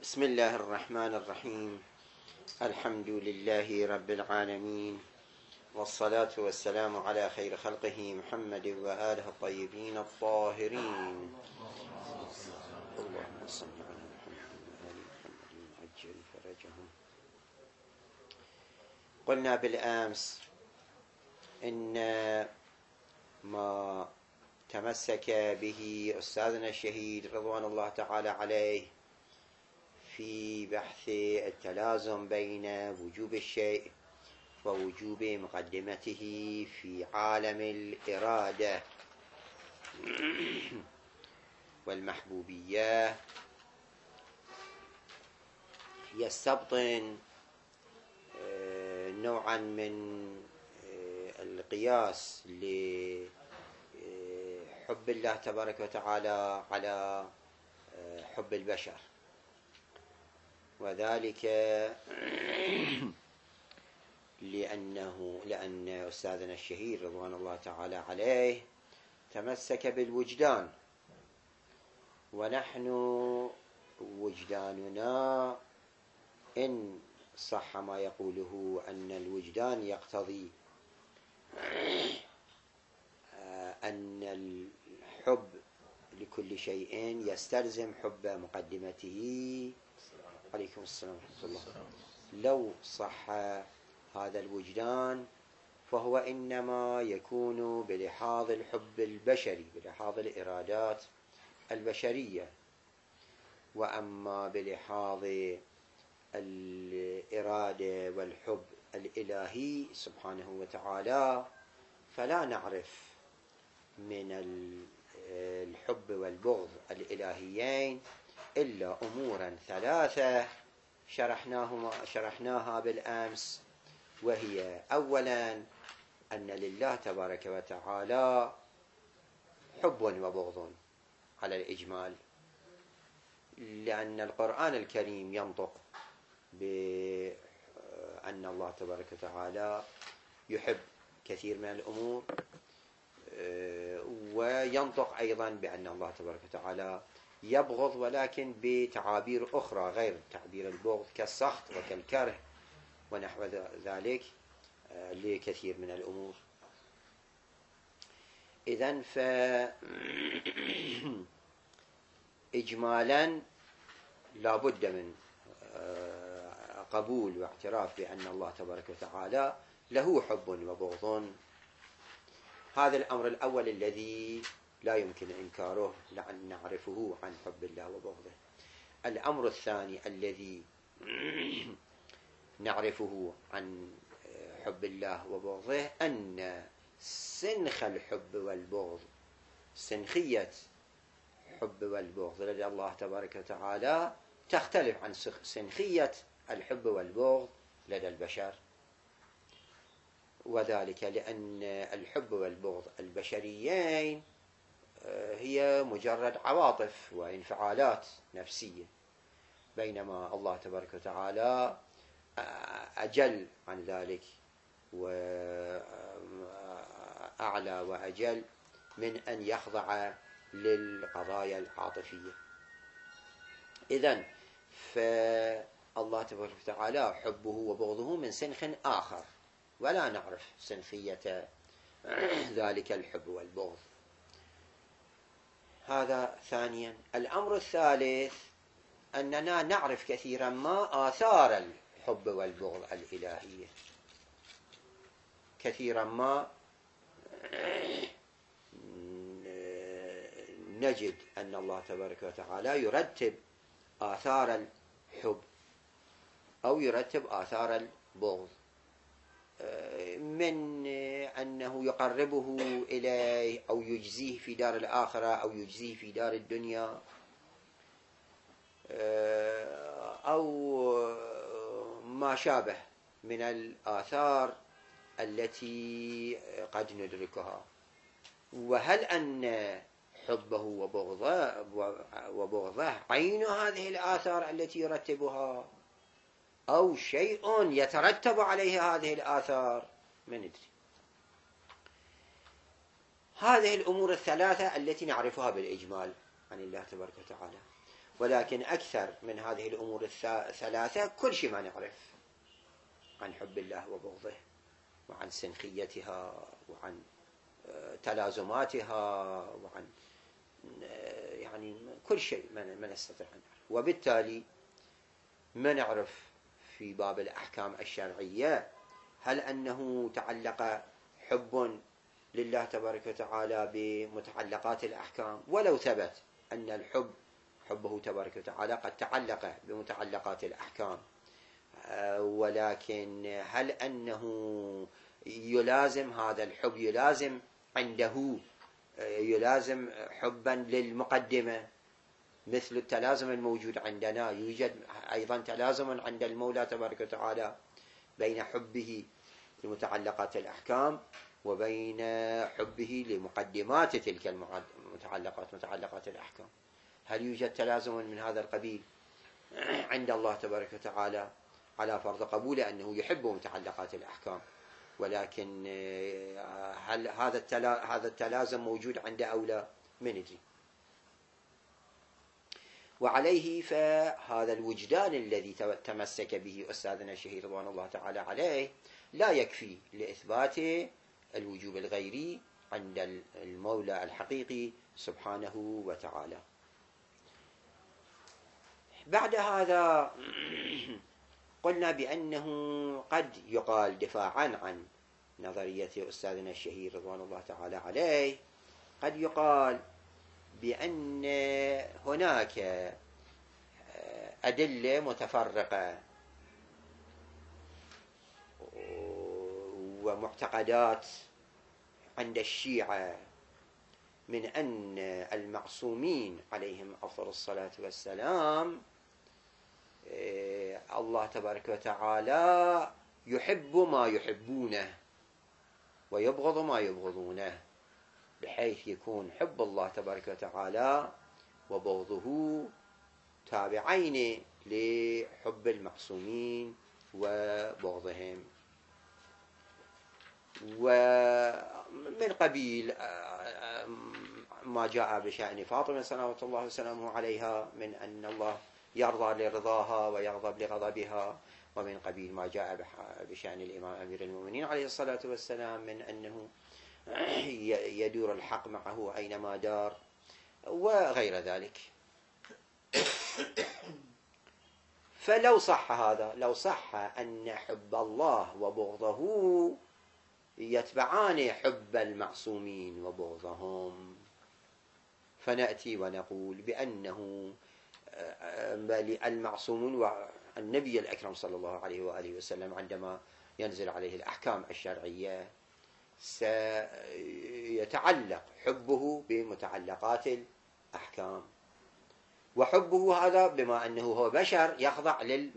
بسم الله الرحمن الرحيم. الحمد لله رب العالمين، والصلاة والسلام على خير خلقه محمد وآله الطيبين الطاهرين. اللهم صل على محمد وآل محمد عجل فرجهم. قلنا بالأمس إن ما تمسك به أستاذنا الشهيد رضوان الله تعالى عليه في بحث التلازم بين وجوب الشيء ووجوب مقدمته في عالم الإرادة والمحبوبية يستبطن نوعا من القياس لحب الله تبارك وتعالى على حب البشر، وذلك لأن أستاذنا الشهيد رضوان الله تعالى عليه تمسك بالوجدان، ونحن وجداننا إن صح ما يقوله أن الوجدان يقتضي أن الحب لكل شيء يستلزم حب مقدمته. عليكم السلام ورحمة الله. لو صح هذا الوجدان فهو إنما يكون بلحاظ الحب البشري، بلحاظ الإرادات البشرية، وأما بلحاظ الإرادة والحب الإلهي سبحانه وتعالى فلا نعرف من الحب والبغض الإلهيين إلا أمورا ثلاثة شرحناها بالأمس، وهي أولا أن لله تبارك وتعالى حب وبغض على الإجمال، لأن القرآن الكريم ينطق بأن الله تبارك وتعالى يحب كثير من الأمور، وينطق أيضا بأن الله تبارك وتعالى يبغض، ولكن بتعابير أخرى غير تعبير البغض كالسخط وكالكره ونحو ذلك لكثير من الأمور. إذن إجمالا لا بد من قبول واعتراف بأن الله تبارك وتعالى له حب وبغض. هذا الأمر الأول الذي لا يمكن إنكاره لأن نعرفه عن حب الله وبغضه. الأمر الثاني الذي نعرفه عن حب الله وبغضه أن سنخ الحب والبغض، سنخية حب والبغض لدى الله تبارك وتعالى تختلف عن سنخية الحب والبغض لدى البشر، وذلك لأن الحب والبغض البشريين هي مجرد عواطف وانفعالات نفسية، بينما الله تبارك وتعالى أجل عن ذلك وأعلى وأجل من أن يخضع للقضايا العاطفية. إذن فالله تبارك وتعالى حبه وبغضه من سنخ آخر، ولا نعرف سنخية ذلك الحب والبغض. هذا ثانيا. الأمر الثالث أننا نعرف كثيرا ما آثار الحب والبغض الإلهية، كثيرا ما نجد أن الله تبارك وتعالى يرتب آثار الحب أو يرتب آثار البغض، من أنه يقربه إليه أو يجزيه في دار الآخرة أو يجزيه في دار الدنيا، أو ما شابه من الآثار التي قد ندركها. وهل أن حبه وبغضه عين هذه الآثار التي يرتبها أو شيء يترتب عليه هذه الآثار؟ ما ندري. هذه الأمور الثلاثة التي نعرفها بالإجمال عن الله تبارك وتعالى. ولكن أكثر من هذه الأمور الثلاثة كل شيء ما نعرف عن حب الله وبغضه، وعن سنخيتها، وعن تلازماتها، وعن يعني كل شيء ما نستطيع أن نعرف. وبالتالي ما نعرف في باب الأحكام الشرعية هل أنه تعلق حب لله تبارك وتعالى بمتعلقات الأحكام، ولو ثبت أن حبه تبارك وتعالى قد تعلق بمتعلقات الأحكام، ولكن هل أنه يلازم هذا الحب يلازم عنده يلازم حبا للمقدمة مثل التلازم الموجود عندنا؟ يوجد أيضا تلازم عند المولى تبارك وتعالى بين حبه لمتعلقات الأحكام وبين حبه لمقدمات تلك المتعلقات، متعلقات الأحكام. هل يوجد تلازم من هذا القبيل عند الله تبارك وتعالى على فرض قبول أنه يحب متعلقات الأحكام؟ ولكن هل هذا التلازم موجود عنده أو لا؟ ما ندري. وعليه فهذا الوجدان الذي تمسك به أستاذنا الشهيد رضوان الله تعالى عليه لا يكفي لإثبات الوجوب الغيري عند المولى الحقيقي سبحانه وتعالى. بعد هذا قلنا بأنه قد يقال دفاعا عن نظرية أستاذنا الشهير رضوان الله تعالى عليه، قد يقال بأن هناك أدلة متفرقة ومعتقدات عند الشيعة من أن المعصومين عليهم أفضل الصلاة والسلام الله تبارك وتعالى يحب ما يحبونه ويبغض ما يبغضونه، بحيث يكون حب الله تبارك وتعالى وبغضه تابعين لحب المعصومين وبغضهم. ومن قبيل ما جاء بشأن فاطمة صلوات الله وسلامه عليها من أن الله يرضى لرضاها ويغضب لغضبها، ومن قبيل ما جاء بشأن الإمام أمير المؤمنين عليه الصلاة والسلام من أنه يدور الحق معه أينما دار، وغير ذلك. فلو صح هذا، لو صح أن حب الله وبغضه يتبعان حب المعصومين وبغضهم، فنأتي ونقول بأنه المعصومون والنبي الأكرم صلى الله عليه وآله وسلم عندما ينزل عليه الأحكام الشرعية سيتعلق حبه بمتعلقات الأحكام، وحبه هذا بما أنه هو بشر يخضع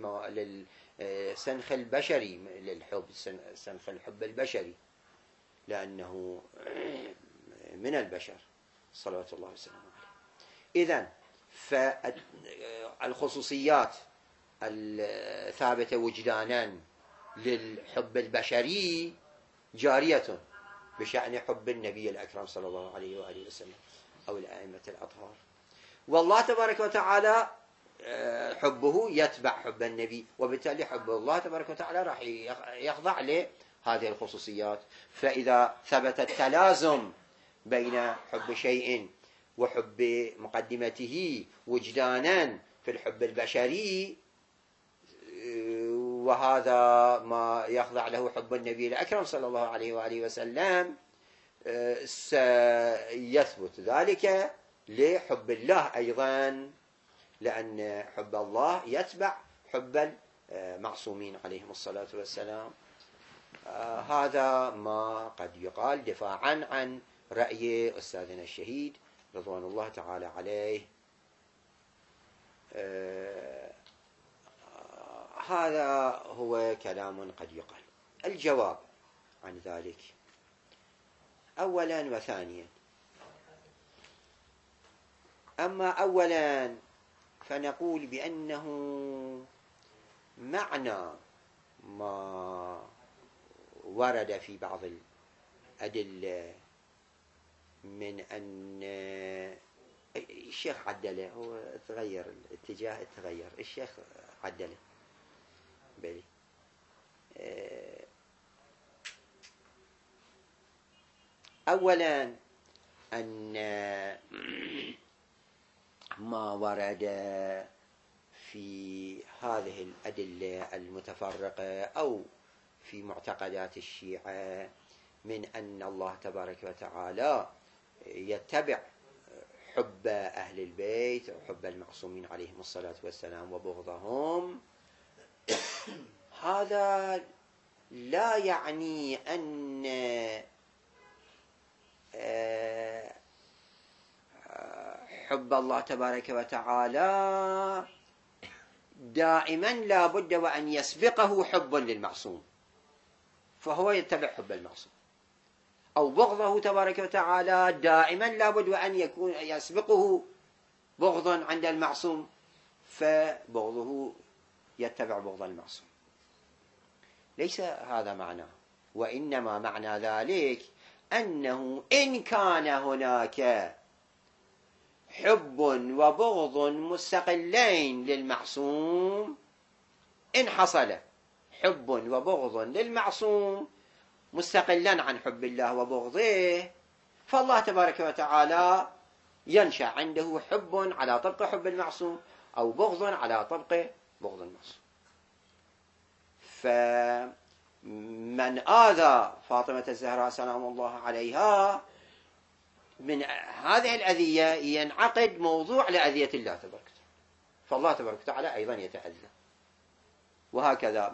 للسنخ البشري، للحب سنخ الحب البشري، لأنه من البشر صلوات الله وسلامه عليه. إذن فالخصوصيات الثابتة وجدانا للحب البشري جارية بشأن حب النبي الأكرم صلى الله عليه وآله وسلم أو الأئمة الأطهار. والله تبارك وتعالى حبه يتبع حب النبي، وبالتالي حب الله تبارك وتعالى راح يخضع لهذه الخصوصيات. فإذا ثبت التلازم بين حب شيء وحب مقدمته وجدانا في الحب البشري، وهذا ما يخضع له حب النبي الأكرم صلى الله عليه وآله وسلم، سيثبت ذلك لحب الله أيضا، لأن حب الله يتبع حب المعصومين عليهم الصلاة والسلام. هذا ما قد يقال دفاعا عن رأي أستاذنا الشهيد رضوان الله تعالى عليه. هذا هو كلام قد يقال. الجواب عن ذلك أولا وثانيا. أما أولا فنقول بأنه معنى ما ورد في بعض الأدلة من أن الشيخ عدله، هو تغير الاتجاه، تغير الشيخ عدله. بلي أولا أن ما ورد في هذه الأدلة المتفرقة أو في معتقدات الشيعة من أن الله تبارك وتعالى يتبع حب أهل البيت وحب المعصومين عليهم الصلاة والسلام وبغضهم، هذا لا يعني أن حب الله تبارك وتعالى دائما لا بد وأن يسبقه حب للمعصوم فهو يتبع حب المعصوم، أو بغضه تبارك وتعالى دائما لا بد وأن يكون يسبقه بغض عند المعصوم فبغضه يتبع بغض المعصوم. ليس هذا معناه، وإنما معنى ذلك أنه إن كان هناك حب وبغض مستقلين للمعصوم، إن حصل حب وبغض للمعصوم مستقلا عن حب الله وبغضه، فالله تبارك وتعالى ينشأ عنده حب على طبق حب المعصوم أو بغض على طبق بغض المعصوم. فمن آذى فاطمة الزهراء سلام الله عليها من هذه الأذية ينعقد موضوع لأذية الله تبارك وتعالى، فالله تبارك وتعالى أيضا يتأذى. وهكذا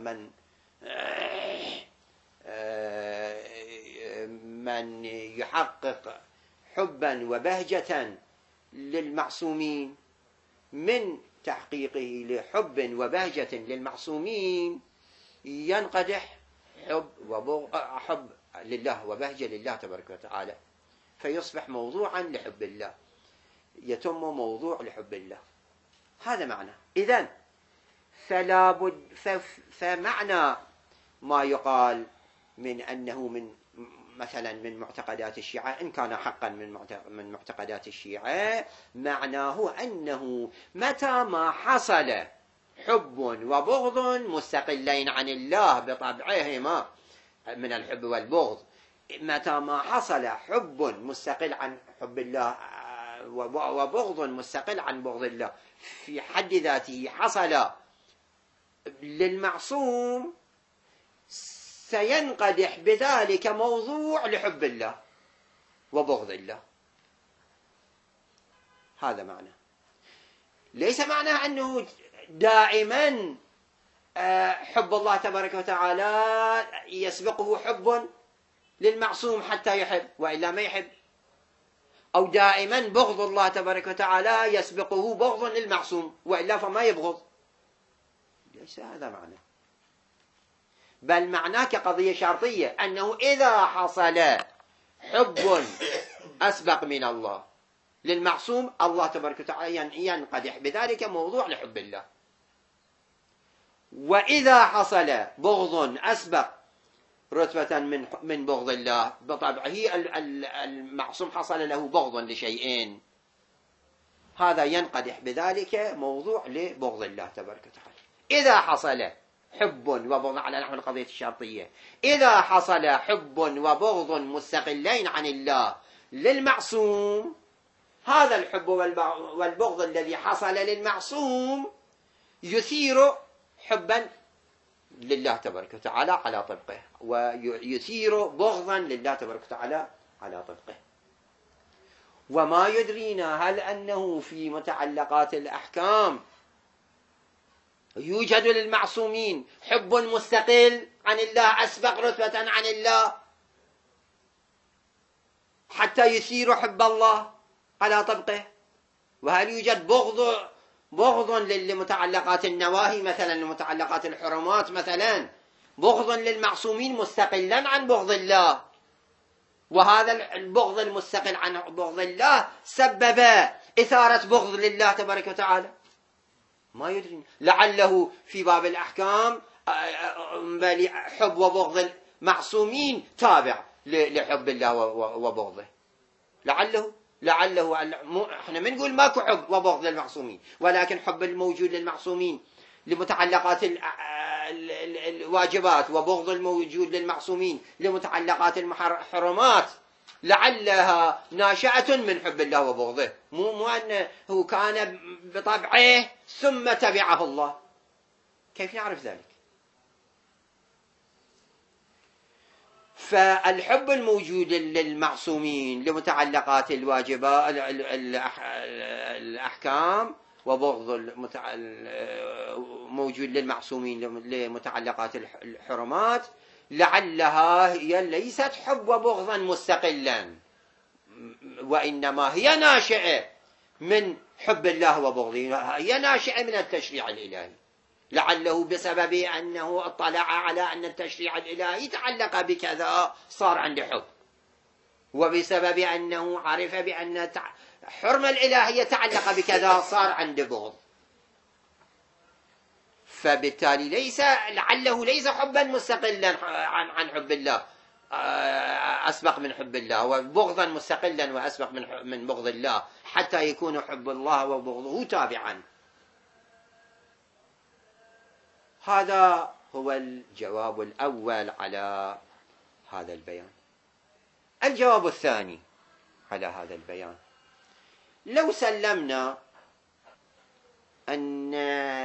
من يحقق حبا وبهجة للمعصومين من تحقيقه لحب وبهجة للمعصومين ينقدح حب لله وبهجة لله تبارك وتعالى، فيصبح موضوعا لحب الله، يتم موضوع لحب الله. هذا معنى. إذن فمعنى ما يقال من أنه من مثلا من معتقدات الشيعة، إن كان حقا من معتقدات الشيعة، معناه أنه متى ما حصل حب وبغض مستقلين عن الله بطبعهما من الحب والبغض، متى ما حصل حب مستقل عن حب الله وبغض مستقل عن بغض الله في حد ذاته حصل للمعصوم، سينقدح بذلك موضوع لحب الله وبغض الله. هذا معنى. ليس معناه أنه دائما حب الله تبارك وتعالى يسبقه حب للمعصوم حتى يحب وإلا ما يحب، أو دائما بغض الله تبارك وتعالى يسبقه بغض للمعصوم وإلا فما يبغض. ليس هذا معنى، بل معناه كقضية شرطية أنه إذا حصل حب أسبق من الله للمعصوم، الله تبارك وتعالى ينقدح بذلك موضوع لحب الله. وإذا حصل بغض أسبق رتبة من بغض الله، بطبعه المعصوم حصل له بغض لشيئين، هذا ينقدح بذلك موضوع لبغض الله تبارك وتعالى. إذا حصل حب وبغض على نحو القضية الشرطية، إذا حصل حب وبغض مستقلين عن الله للمعصوم، هذا الحب والبغض الذي حصل للمعصوم يثير حبا لله تبارك وتعالى على طبقه، ويثير بغضا لله تبارك وتعالى على طبقه. وما يدرينا هل أنه في متعلقات الأحكام يوجد للمعصومين حب مستقل عن الله أسبق رتبة عن الله حتى يثير حب الله على طبقه؟ وهل يوجد بغض لمتعلقات النواهي مثلا، لمتعلقات الحرمات مثلا، بغض للمعصومين مستقلا عن بغض الله، وهذا البغض المستقل عن بغض الله سبب إثارة بغض لله تبارك وتعالى؟ ما يدري، لعله في باب الأحكام حب وبغض المعصومين تابع لحب الله وبغضه، لعله لعله احنا ما نقول ماكو حب وبغض للمعصومين، ولكن حب الموجود للمعصومين لمتعلقات الواجبات، وبغض الموجود للمعصومين لمتعلقات المحرمات، لعلها ناشئة من حب الله وبغضه، مو أنه كان بطبعه ثم تبعه الله. كيف نعرف ذلك؟ فالحب الموجود للمعصومين لمتعلقات الواجبات الأحكام، وبغض موجود للمعصومين لمتعلقات الحرمات، لعلها هي ليست حب وبغضا مستقلا، وإنما هي ناشئة من حب الله وبغضه، هي ناشئة من التشريع الإلهي، لعله بسبب أنه اطلع على أن التشريع الإلهي تعلق بكذا صار عنده حب، وبسبب أنه عرف بأن حرمة الإلهية تعلق بكذا صار عنده بغض. فبالتالي لعله ليس حبا مستقلا عن حب الله أسبق من حب الله، وبغضا مستقلا وأسبق من بغض الله، حتى يكون حب الله وبغضه تابعا. هذا هو الجواب الأول على هذا البيان. الجواب الثاني على هذا البيان: لو سلمنا أن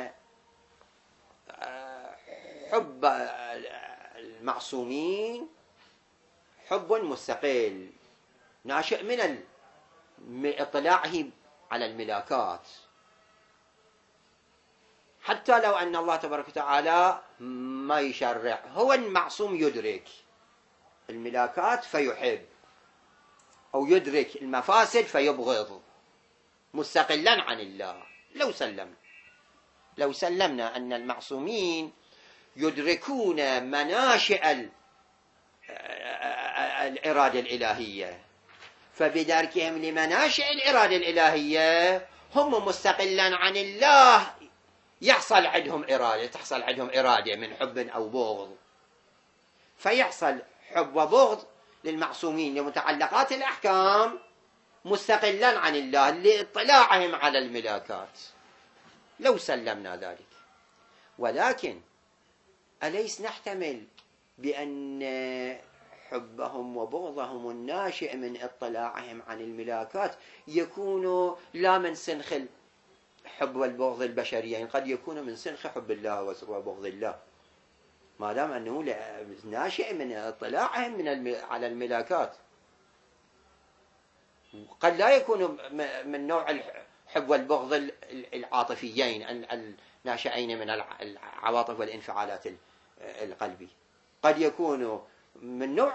حب المعصومين حب مستقل ناشئ من اطلاعه على الملاكات، حتى لو أن الله تبارك وتعالى ما يشرع، هو المعصوم يدرك الملاكات فيحب، أو يدرك المفاسد فيبغض مستقلا عن الله. لو سلمنا أن المعصومين يدركون مناشئ الإرادة الإلهية، فبدركهم لمناشئ الإرادة الإلهية هم مستقلا عن الله تحصل عندهم إرادة من حب أو بغض، فيحصل حب وبغض للمعصومين لمتعلقات الأحكام مستقلا عن الله لاطلاعهم على الملاكات. لو سلمنا ذلك، ولكن أليس نحتمل بأن حبهم وبغضهم الناشئ من اطلاعهم عن الملاكات يكون لا من سنخ الحب والبغض البشريين، قد يكون من سنخ حب الله وبغض الله، ما دام أنه ناشئ من اطلاعهم على الملاكات. قد لا يكون من نوع الحب والبغض العاطفيين الناشئين من العواطف والانفعالات القلبي، قد يكون من نوع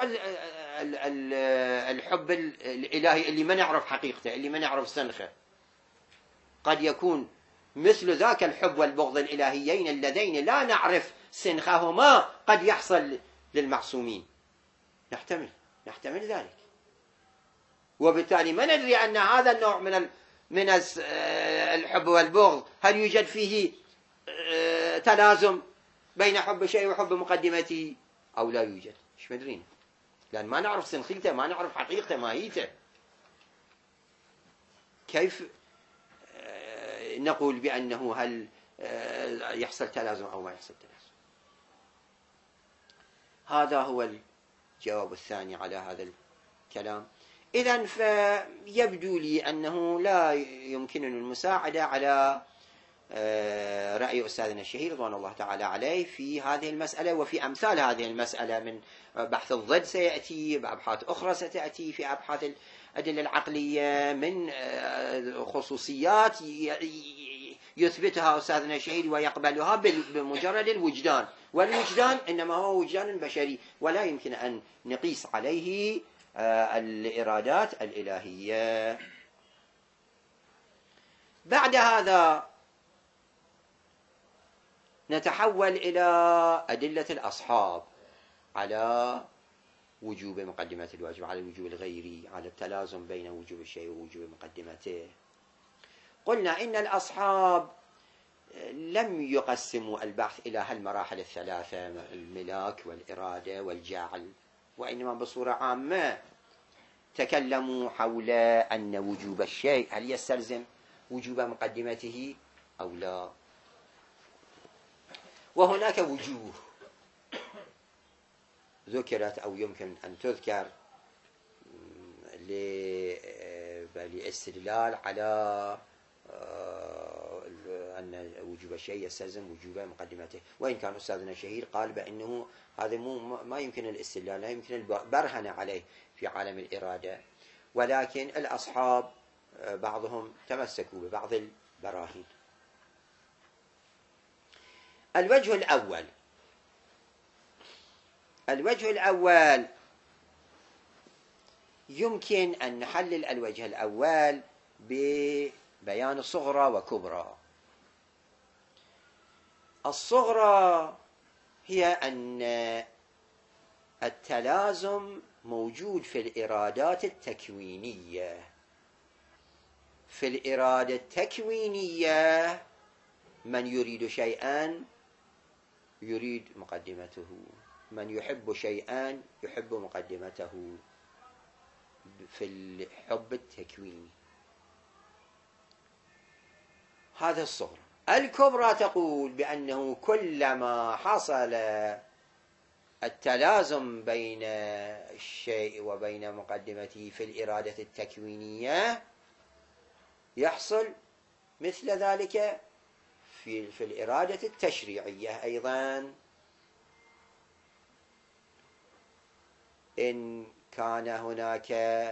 الحب الإلهي اللي ما نعرف حقيقته، اللي ما نعرف سنخه، قد يكون مثل ذاك الحب والبغض الإلهيين اللذين لا نعرف سنخهما قد يحصل للمعصومين. نحتمل ذلك، وبالتالي ما ندري أن هذا النوع من الحب والبغض هل يوجد فيه تلازم بين حب شيء وحب مقدمته أو لا يوجد. مش مدرين، لأن ما نعرف سنخيته، ما نعرف حقيقته ماهيته. كيف نقول بأنه هل يحصل تلازم أو ما يحصل تلازم؟ هذا هو الجواب الثاني على هذا الكلام. إذن فيبدو لي أنه لا يمكنني المساعدة على رأي أستاذنا الشهير رضوان الله تعالى عليه في هذه المسألة وفي أمثال هذه المسألة، من بحث الضد سيأتي، بأبحاث أخرى ستأتي في أبحاث الأدلة العقلية، من خصوصيات يثبتها أستاذنا الشهير ويقبلها بمجرد الوجدان، والوجدان إنما هو وجدان بشري ولا يمكن أن نقيس عليه الإرادات الإلهية. بعد هذا نتحول إلى أدلة الأصحاب على وجوب مقدمة الواجب، على الوجوب الغيري، على التلازم بين وجوب الشيء ووجوب مقدمته. قلنا إن الأصحاب لم يقسموا البحث إلى هالمراحل الثلاثة، الملاك والإرادة والجعل، وإنما بصورة عامة تكلموا حول أن وجوب الشيء هل يستلزم وجوب مقدمته أو لا. وهناك وجوه ذكرت أو يمكن أن تذكر للاستدلال على أن وجوب الشيء يستلزم وجوب مقدمته، وإن كان أستاذنا شهير قال بأنه هذا ما يمكن الاستدلال، لا يمكن البرهنة عليه في عالم الإرادة، ولكن الأصحاب بعضهم تمسكوا ببعض البراهين. الوجه الأول يمكن أن نحلل الوجه الأول ببيان صغرى وكبرى. الصغرى هي أن التلازم موجود في الإرادات التكوينية. في الإرادة التكوينية من يريد شيئا يريد مقدمته، من يحب شيئا يحب مقدمته في الحب التكويني. هذا الصغرى. الكبرى تقول بأنه كلما حصل التلازم بين الشيء وبين مقدمته في الإرادة التكوينية يحصل مثل ذلك في الإرادة التشريعية أيضا. إن كان هناك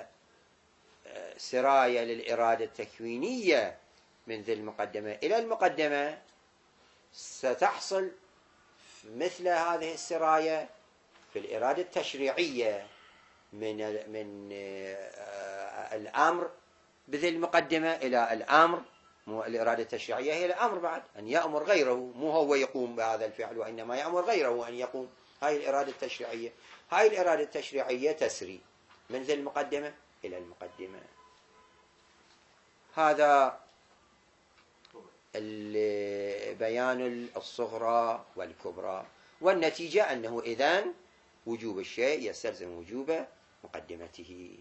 سراية للإرادة التكوينية من ذي المقدمة إلى المقدمة ستحصل مثل هذه السراية في الإرادة التشريعية من الأمر بذي المقدمة إلى الأمر. مو الإرادة التشريعية هي الأمر بعد، أن يأمر غيره، مو هو يقوم بهذا الفعل وإنما يأمر غيره أن يقوم. هاي الإرادة التشريعية. هاي الإرادة التشريعية تسري من ذي المقدمة إلى المقدمة. هذا بيان الصغرى والكبرى، والنتيجة أنه إذن وجوب الشيء يستلزم وجوب مقدمته.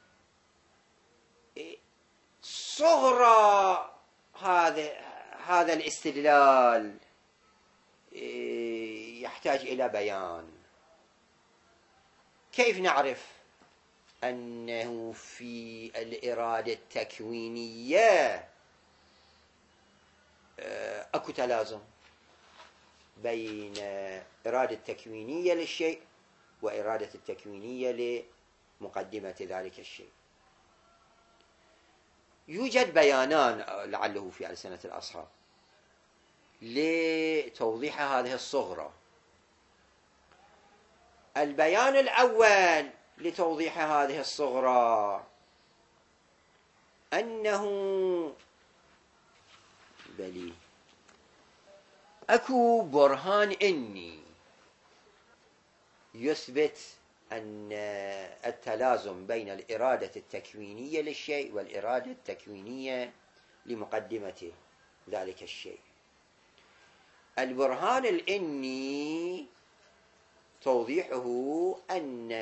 صغرى هذا الاستدلال يحتاج إلى بيان. كيف نعرف أنه في الإرادة التكوينية أكو تلازم بين إرادة التكوينية للشيء وإرادة التكوينية لمقدمة ذلك الشيء؟ يوجد بيانان لعله في ألسنة الأصحاب لتوضيح هذه الصغرى. البيان الأول لتوضيح هذه الصغرى أنه أكو برهان إني يثبت أن التلازم بين الإرادة التكوينية للشيء والإرادة التكوينية لمقدمة ذلك الشيء. البرهان الإني توضيحه أن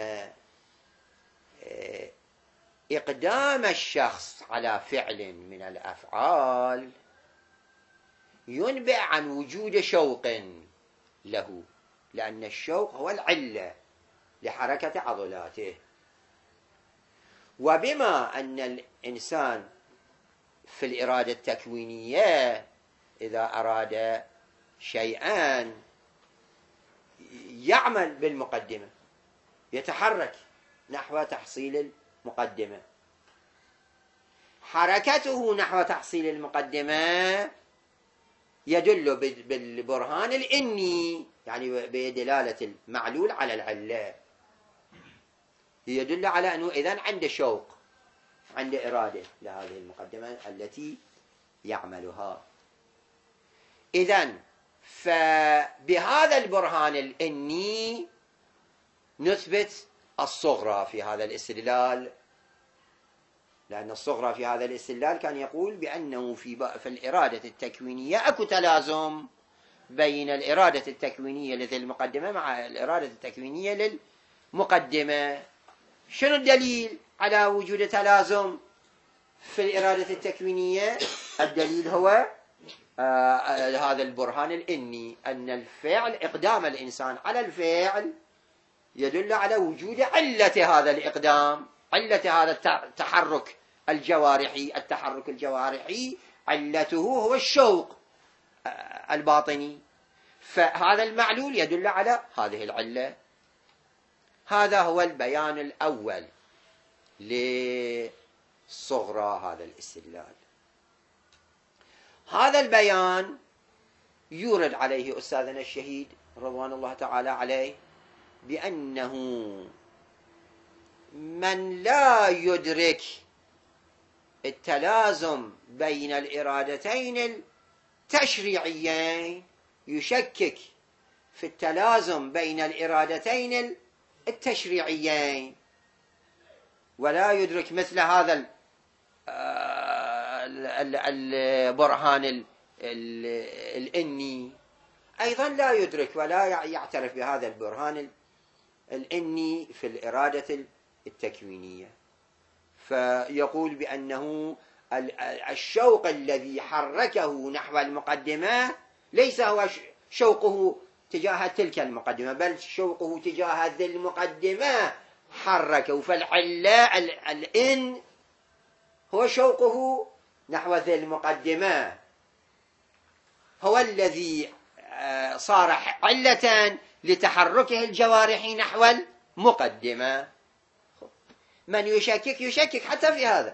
إقدام الشخص على فعل من الأفعال ينبئ عن وجود شوق له، لأن الشوق هو العلة لحركة عضلاته. وبما أن الإنسان في الإرادة التكوينية إذا أراد شيئا يعمل بالمقدمة، يتحرك نحو تحصيل المقدمة. حركته نحو تحصيل المقدمة يدل بالبرهان الإني، يعني بدلالة المعلول على العلة، يدل على أنه إذن عنده شوق، عنده إرادة لهذه المقدمة التي يعملها. إذن فبهذا البرهان الإني نثبت الصغرى في هذا الاستدلال، لأن الصغرى في هذا الاستدلال كان يقول بأنه في الإرادة التكوينية أكو تلازم بين الإرادة التكوينية لذي المقدمة مع الإرادة التكوينية للمقدمة. شنو الدليل على وجود تلازم في الإرادة التكوينية؟ الدليل هو هذا البرهان الإني، أن الفعل، إقدام الإنسان على الفعل يدل على وجود علة هذا الإقدام، علة هذا التحرك الجوارحي. التحرك الجوارحي علته هو الشوق الباطني، فهذا المعلول يدل على هذه العلة. هذا هو البيان الأول لصغرى هذا الاستدلال. هذا البيان يورد عليه أستاذنا الشهيد رضوان الله تعالى عليه بأنه من لا يدرك التلازم بين الإرادتين التشريعيين، يشكك في التلازم بين الإرادتين التشريعيين، ولا يدرك مثل هذا البرهان الإني، أيضا لا يدرك ولا يعترف بهذا البرهان الإني في الإرادة التكوينية، فيقول بأنه الشوق الذي حركه نحو المقدمة ليس هو شوقه تجاه تلك المقدمة، بل شوقه تجاه ذي المقدمة حركه، فالعلة الإن هو شوقه نحو ذي المقدمة، هو الذي صار علة لتحركه الجوارحي نحو المقدمة. من يشكك حتى في هذا،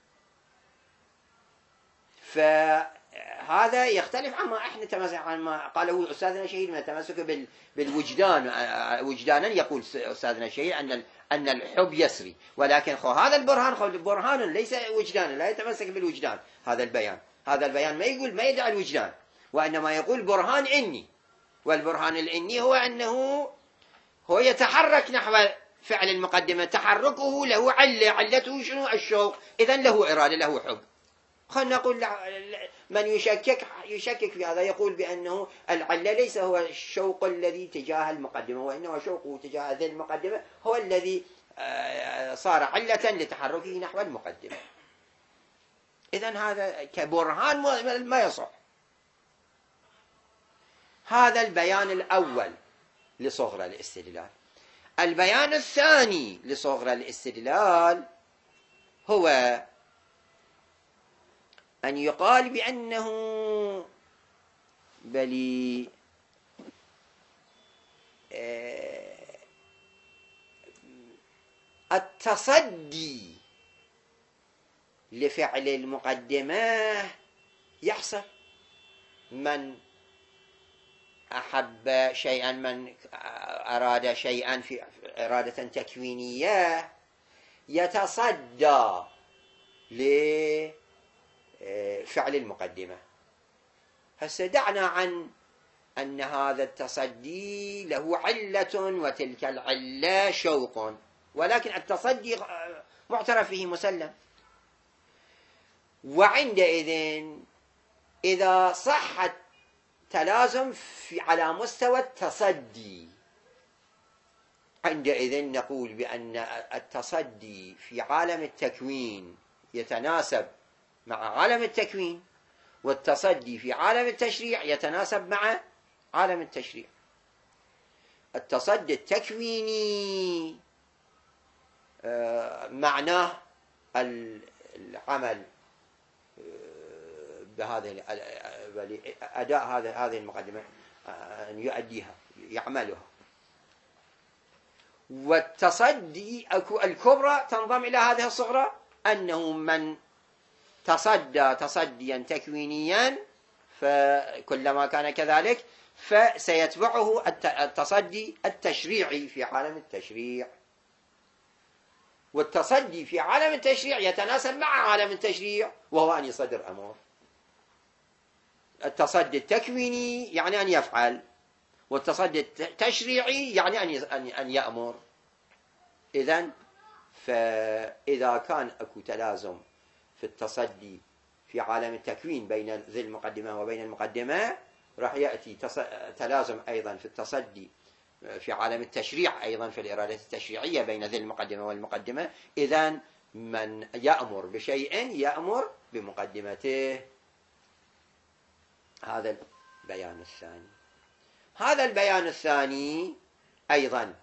فهذا يختلف عما احنا تمسك عما قاله أستاذنا الشهيد من التمسك بالوجدان. وجدانا يقول أستاذنا الشهيد أن الحب يسري، ولكن هذا البرهان ليس وجدانا، لا يتمسك بالوجدان. هذا البيان ما يقول، ما يدعي الوجدان، وإنما يقول برهان إني، والبرهان الإني هو أنه هو يتحرك نحو فعل المقدمة، تحركه له علته شنو؟ الشوق، إذن له إرادة، له حب. خلنا نقول من يشكك في هذا يقول بأنه العلة ليس هو الشوق الذي تجاه المقدمة، وإنما شوقه تجاه ذي المقدمة هو الذي صار علة لتحركه نحو المقدمة. إذن هذا كبرهان ما يصح. هذا البيان الأول لصغرى الاستدلال. البيان الثاني لصغرى الاستدلال هو أن يقال بأنه بل التصدي لفعل المقدمة يحصل. من أحب شيئا، من أراد شيئا في إرادة تكوينية يتصدى لفعل المقدمة. هسه دعنا عن أن هذا التصدي له علة وتلك العلة شوق، ولكن التصدي معترف به مسلم. وعندئذ إذا صح التلازم على مستوى التصدي، عندئذ نقول بأن التصدي في عالم التكوين يتناسب مع عالم التكوين، والتصدي في عالم التشريع يتناسب مع عالم التشريع. التصدي التكويني معناه العمل بهذه أداء هذه المقدمة، أن يؤديها، يعملها. والتصدي الكبرى تنضم إلى هذه الصغرى، أنه من تصدى تصديا تكوينيا فكلما كان كذلك فسيتبعه التصدي التشريعي في عالم التشريع. والتصدي في عالم التشريع يتناسب مع عالم التشريع، وهو أن يصدر أمر. التصدي التكويني يعني أن يفعل، والتصدي التشريعي يعني أن يأمر. إذن فإذا كان أكو تلازم في التصدي في عالم التكوين بين ذي المقدمة وبين المقدمة، راح يأتي تلازم أيضا في التصدي في عالم التشريع، أيضا في الإرادة التشريعية بين ذي المقدمة والمقدمة. إذن من يأمر بشيء يأمر بمقدمته. هذا البيان الثاني. هذا البيان الثاني أيضا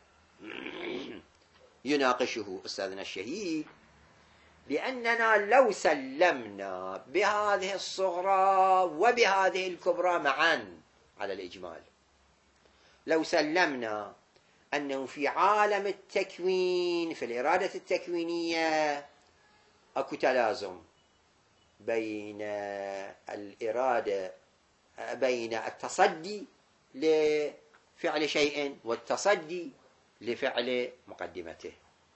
يناقشه أستاذنا الشهيد بأننا لو سلمنا بهذه الصغرى وبهذه الكبرى معا على الإجمال، لو سلمنا أنه في عالم التكوين في الإرادة التكوينية أكو تلازم بين الإرادة بين التصدي لفعل شيء والتصدي لفعل مقدمته،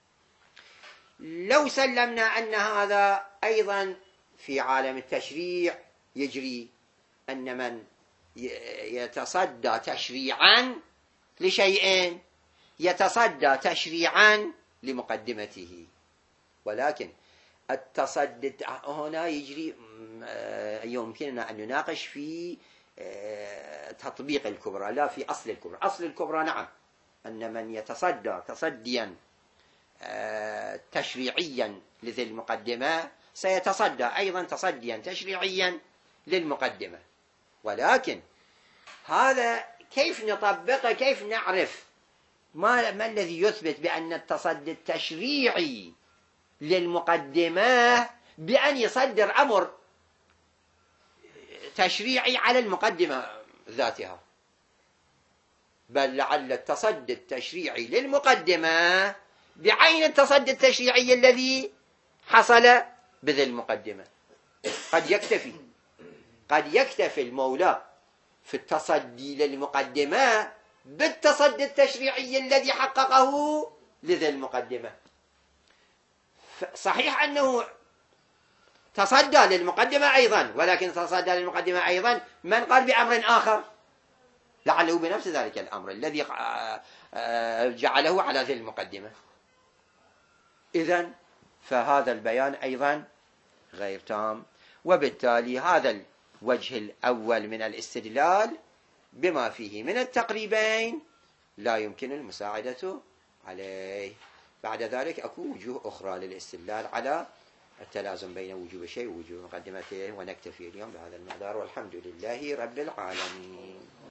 لو سلمنا أن هذا أيضا في عالم التشريع يجري، أن من يتصدى تشريعا لشيء يتصدى تشريعا لمقدمته، ولكن التصدي هنا يجري يمكننا أن نناقش في تطبيق الكبرى لا في أصل الكبرى. أصل الكبرى نعم أن من يتصدى تصديا تشريعيا لذي المقدمة سيتصدى أيضا تصديا تشريعيا للمقدمة، ولكن هذا كيف نطبقه؟ كيف نعرف ما الذي يثبت بأن التصدي التشريعي للمقدمة بأن يصدر أمر تشريعي على المقدمة ذاتها؟ بل لعل التصدي التشريعي للمقدمة بعين التصدي التشريعي الذي حصل بذي المقدمة. قد يكتفي المولى في التصدي للمقدمة بالتصدي التشريعي الذي حققه لذي المقدمة. صحيح أنه تصدى للمقدمة أيضا، ولكن تصدى للمقدمة أيضا من قال بأمر آخر لعله بنفس ذلك الأمر الذي جعله على ذي المقدمة. إذن فهذا البيان أيضا غير تام، وبالتالي هذا الوجه الأول من الاستدلال بما فيه من التقريبين لا يمكن المساعدة عليه. بعد ذلك أكو وجوه أخرى للاستدلال على التلازم بين وجوب الشيء ووجوب مقدمته، ونكتفي اليوم بهذا المقدار، والحمد لله رب العالمين.